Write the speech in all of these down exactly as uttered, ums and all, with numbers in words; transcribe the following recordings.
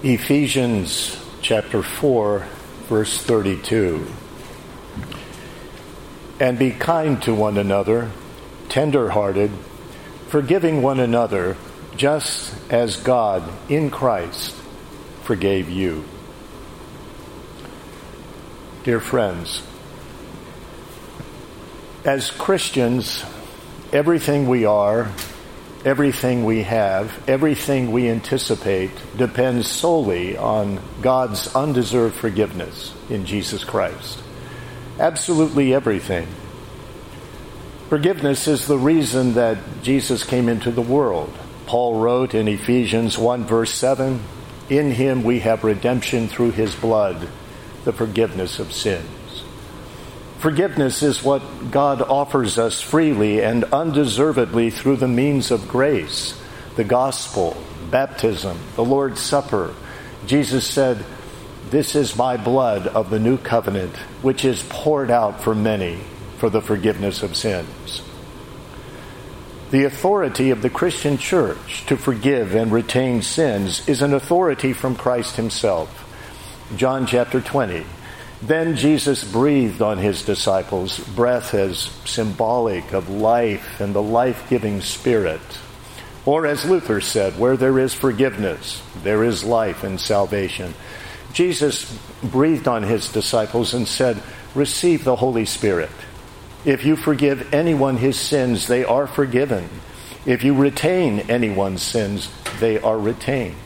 Ephesians chapter four, verse thirty-two. And be kind to one another, tender-hearted, forgiving one another, just as God in Christ forgave you. Dear friends, as Christians, everything we are, everything we have, everything we anticipate depends solely on God's undeserved forgiveness in Jesus Christ. Absolutely everything. Forgiveness is the reason that Jesus came into the world. Paul wrote in Ephesians one, verse seven, "In him we have redemption through his blood, the forgiveness of sins." Forgiveness is what God offers us freely and undeservedly through the means of grace, the gospel, baptism, the Lord's Supper. Jesus said, "This is my blood of the new covenant, which is poured out for many for the forgiveness of sins." The authority of the Christian church to forgive and retain sins is an authority from Christ himself. John chapter twenty. Then Jesus breathed on his disciples, breath as symbolic of life and the life-giving Spirit. Or as Luther said, where there is forgiveness, there is life and salvation. Jesus breathed on his disciples and said, "Receive the Holy Spirit. If you forgive anyone his sins, they are forgiven. If you retain anyone's sins, they are retained."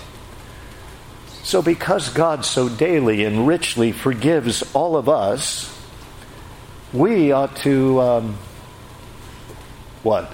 So because God so daily and richly forgives all of us, we ought to, um, what?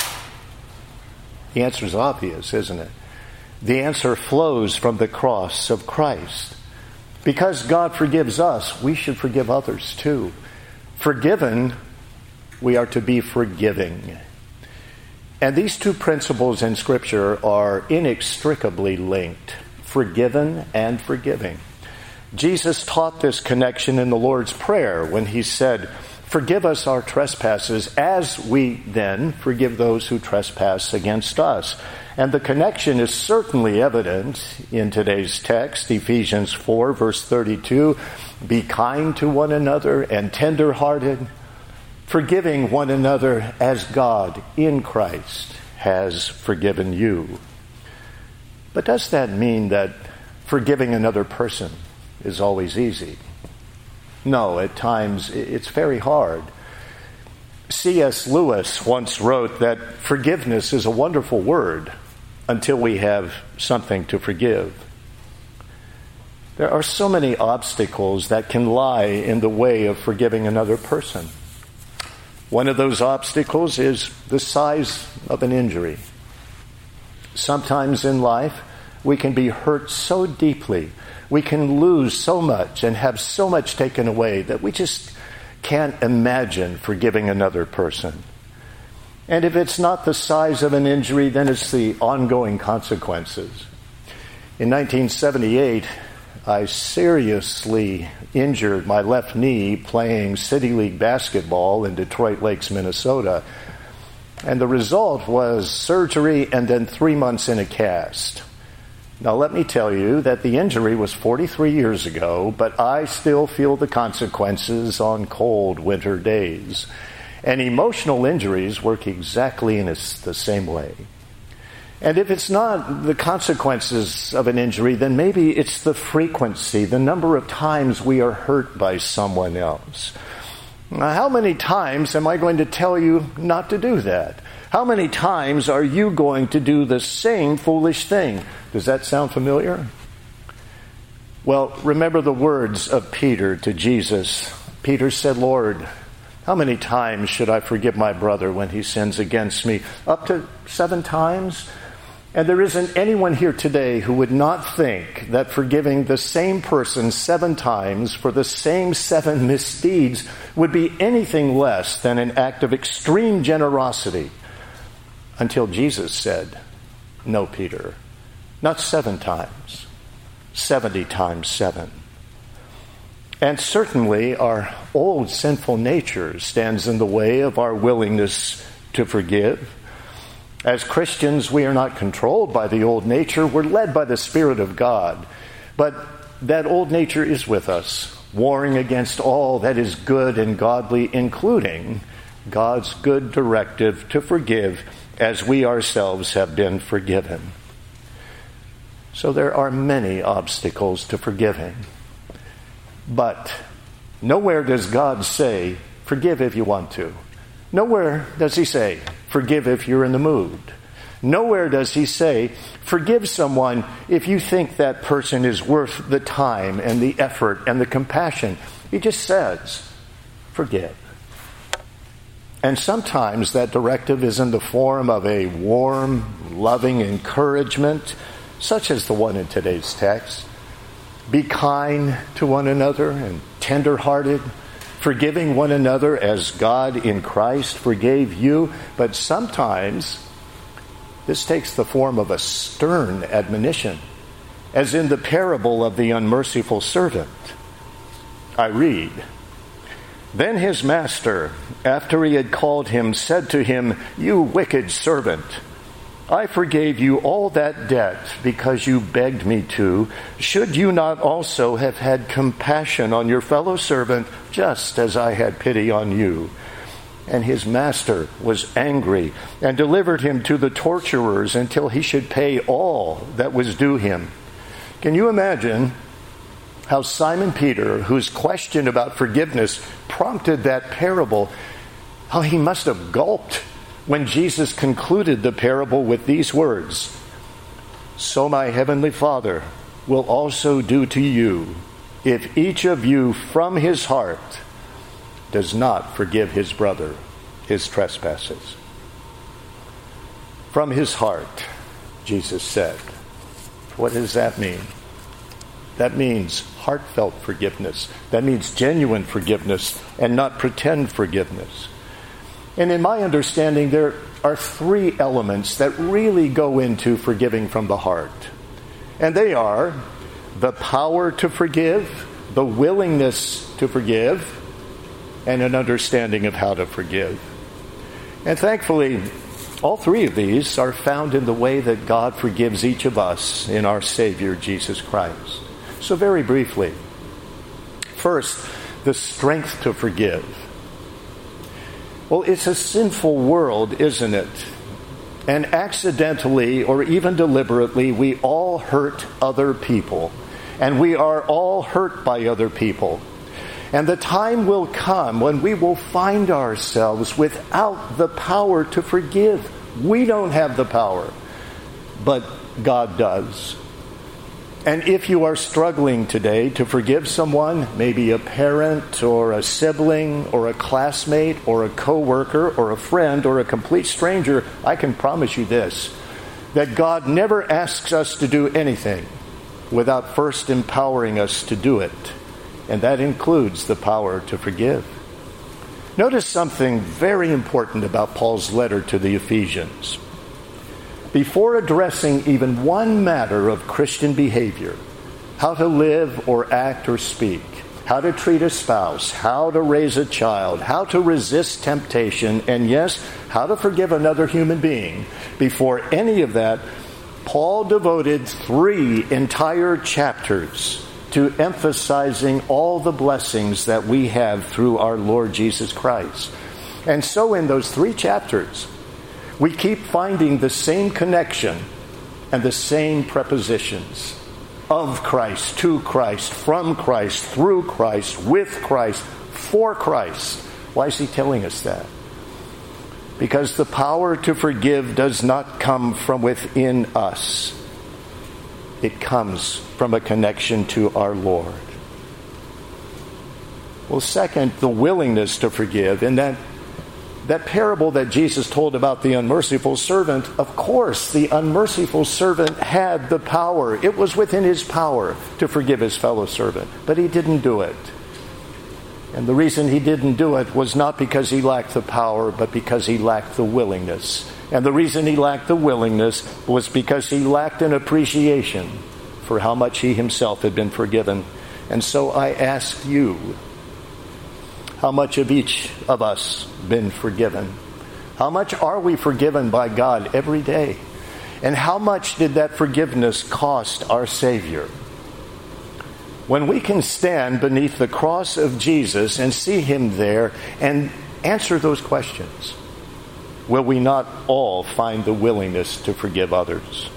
The answer is obvious, isn't it? The answer flows from the cross of Christ. Because God forgives us, we should forgive others too. Forgiven, we are to be forgiving. And these two principles in Scripture are inextricably linked. Forgiven and forgiving. Jesus taught this connection in the Lord's Prayer when he said, "Forgive us our trespasses as we then forgive those who trespass against us." And the connection is certainly evident in today's text, Ephesians four, verse thirty-two. Be kind to one another and tender-hearted, forgiving one another as God in Christ has forgiven you. But does that mean that forgiving another person is always easy? No, at times it's very hard. C S Lewis once wrote that forgiveness is a wonderful word until we have something to forgive. There are so many obstacles that can lie in the way of forgiving another person. One of those obstacles is the size of an injury. Sometimes in life, we can be hurt so deeply, we can lose so much and have so much taken away that we just can't imagine forgiving another person. And if it's not the size of an injury, then it's the ongoing consequences. In nineteen seventy-eight, I seriously injured my left knee playing City League basketball in Detroit Lakes, Minnesota. And the result was surgery and then three months in a cast. Now let me tell you that the injury was forty-three years ago, but I still feel the consequences on cold winter days. And emotional injuries work exactly in the same way. And if it's not the consequences of an injury, then maybe it's the frequency, the number of times we are hurt by someone else. Now, how many times am I going to tell you not to do that? How many times are you going to do the same foolish thing? Does that sound familiar? Well, remember the words of Peter to Jesus. Peter said, "Lord, how many times should I forgive my brother when he sins against me? Up to seven times?" And there isn't anyone here today who would not think that forgiving the same person seven times for the same seven misdeeds would be anything less than an act of extreme generosity. Until Jesus said, "No, Peter, not seven times, seventy times seven." And certainly our old sinful nature stands in the way of our willingness to forgive. As Christians, we are not controlled by the old nature. We're led by the Spirit of God. But that old nature is with us, warring against all that is good and godly, including God's good directive to forgive as we ourselves have been forgiven. So there are many obstacles to forgiving. But nowhere does God say, forgive if you want to. Nowhere does he say, forgive if you're in the mood. Nowhere does he say, forgive someone if you think that person is worth the time and the effort and the compassion. He just says, forgive. And sometimes that directive is in the form of a warm, loving encouragement, such as the one in today's text. Be kind to one another and tender-hearted, forgiving one another as God in Christ forgave you. But sometimes this takes the form of a stern admonition, as in the parable of the unmerciful servant. I read, "Then his master, after he had called him, said to him, 'You wicked servant, I forgave you all that debt because you begged me to. Should you not also have had compassion on your fellow servant, just as I had pity on you?' And his master was angry and delivered him to the torturers until he should pay all that was due him." Can you imagine how Simon Peter, whose question about forgiveness prompted that parable, how he must have gulped when Jesus concluded the parable with these words, "So my heavenly Father will also do to you if each of you from his heart does not forgive his brother his trespasses." From his heart, Jesus said. What does that mean? That means heartfelt forgiveness. That means genuine forgiveness and not pretend forgiveness. And in my understanding, there are three elements that really go into forgiving from the heart. And they are the power to forgive, the willingness to forgive, and an understanding of how to forgive. And thankfully, all three of these are found in the way that God forgives each of us in our Savior, Jesus Christ. So very briefly, first, the strength to forgive. Well, it's a sinful world, isn't it? And accidentally or even deliberately, we all hurt other people. And we are all hurt by other people. And the time will come when we will find ourselves without the power to forgive. We don't have the power, but God does. And if you are struggling today to forgive someone, maybe a parent or a sibling or a classmate or a coworker or a friend or a complete stranger, I can promise you this, that God never asks us to do anything without first empowering us to do it. And that includes the power to forgive. Notice something very important about Paul's letter to the Ephesians. Before addressing even one matter of Christian behavior, how to live or act or speak, how to treat a spouse, how to raise a child, how to resist temptation, and yes, how to forgive another human being, before any of that, Paul devoted three entire chapters to emphasizing all the blessings that we have through our Lord Jesus Christ. And so in those three chapters, we keep finding the same connection and the same prepositions. Of Christ, to Christ, from Christ, through Christ, with Christ, for Christ. Why is he telling us that? Because the power to forgive does not come from within us. It comes from a connection to our Lord. Well, second, the willingness to forgive. And that That parable that Jesus told about the unmerciful servant, of course, the unmerciful servant had the power. It was within his power to forgive his fellow servant, but he didn't do it. And the reason he didn't do it was not because he lacked the power, but because he lacked the willingness. And the reason he lacked the willingness was because he lacked an appreciation for how much he himself had been forgiven. And so I ask you, how much of each of us been forgiven? How much are we forgiven by God every day? And how much did that forgiveness cost our Savior? When we can stand beneath the cross of Jesus and see him there and answer those questions, will we not all find the willingness to forgive others?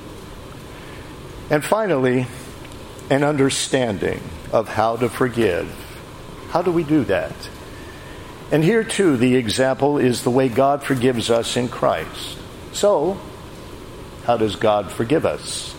And finally, an understanding of how to forgive. How do we do that? And here too, the example is the way God forgives us in Christ. So, how does God forgive us?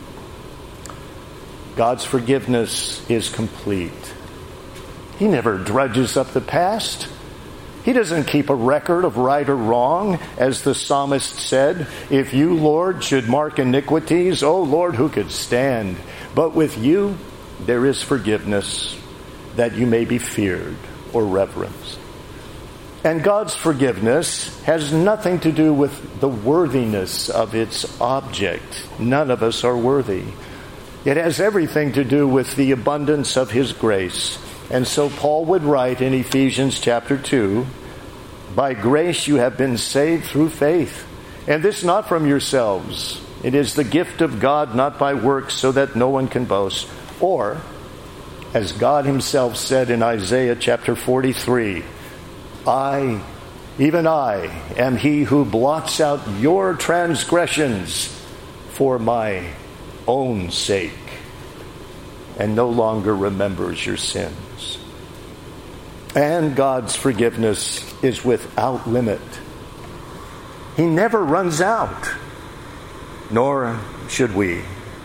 God's forgiveness is complete. He never drudges up the past. He doesn't keep a record of right or wrong. As the psalmist said, if you, Lord, should mark iniquities, oh Lord, who could stand? But with you, there is forgiveness, that you may be feared or reverenced. And God's forgiveness has nothing to do with the worthiness of its object. None of us are worthy. It has everything to do with the abundance of his grace. And so Paul would write in Ephesians chapter two, by grace you have been saved through faith, and this not from yourselves. It is the gift of God, not by works, so that no one can boast. Or, as God himself said in Isaiah chapter forty-three, I, even I, am he who blots out your transgressions for my own sake, and no longer remembers your sins. And God's forgiveness is without limit. He never runs out, nor should we.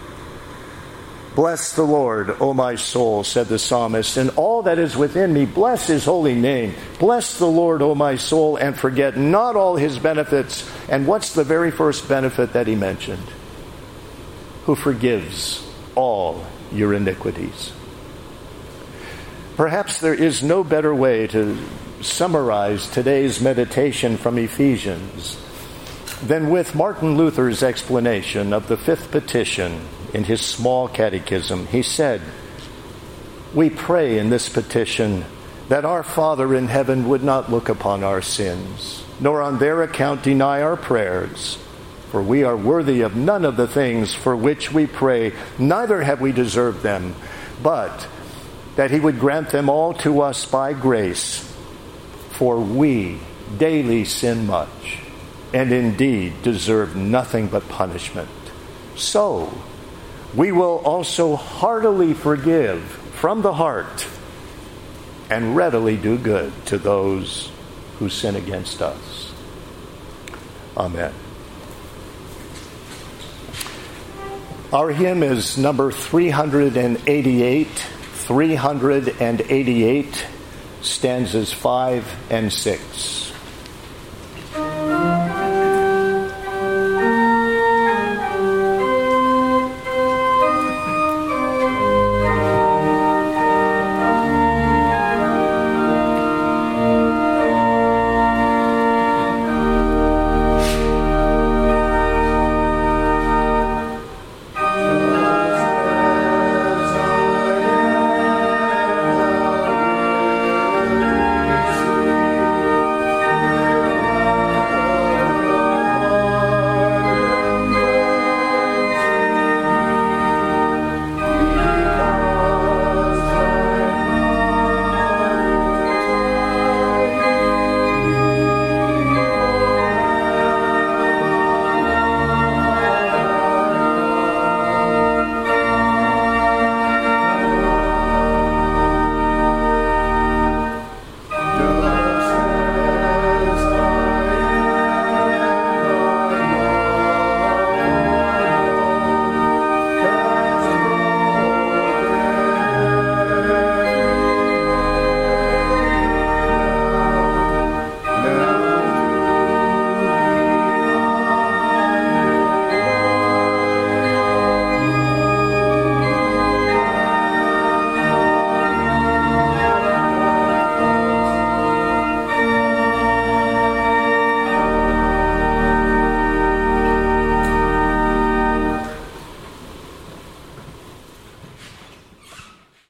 Bless the Lord, O my soul, said the psalmist, and all that is within me, bless his holy name. Bless the Lord, O my soul, and forget not all his benefits. And what's the very first benefit that he mentioned? Who forgives all your iniquities. Perhaps there is no better way to summarize today's meditation from Ephesians than with Martin Luther's explanation of the fifth petition in his small catechism. He said, we pray in this petition that our Father in heaven would not look upon our sins, nor on their account deny our prayers. For we are worthy of none of the things for which we pray, neither have we deserved them, but that he would grant them all to us by grace. For we daily sin much, and indeed deserve nothing but punishment. So we will also heartily forgive from the heart and readily do good to those who sin against us. Amen. Our hymn is number three eighty-eight, three eighty-eight, stanzas five and six.